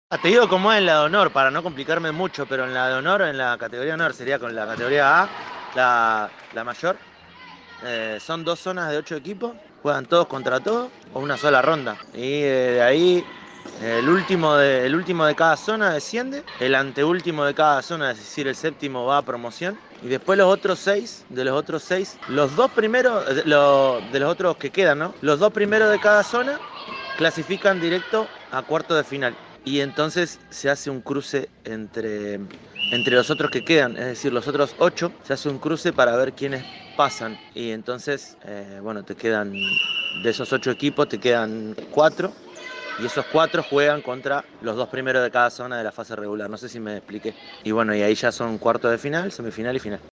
Te digo cómo es en la de honor, para no complicarme mucho, pero en la de honor, en la categoría honor, sería con la categoría A, la mayor. Son dos zonas de 8 equipos, juegan todos contra todos o una sola ronda. Y de ahí el último de cada zona desciende, el anteúltimo de cada zona, es decir, el séptimo va a promoción. Y después de los otros seis, los dos primeros, de los otros que quedan, ¿no? Los dos primeros de cada zona clasifican directo a cuarto de final. Y entonces se hace un cruce entre los otros que quedan, es decir, los otros 8, se hace un cruce para ver quiénes pasan. Y entonces, bueno, de esos 8 equipos, te quedan 4. Y esos 4 juegan contra los dos primeros de cada zona de la fase regular. No sé si me expliqué. Y bueno, y ahí ya son cuartos de final, semifinal y final.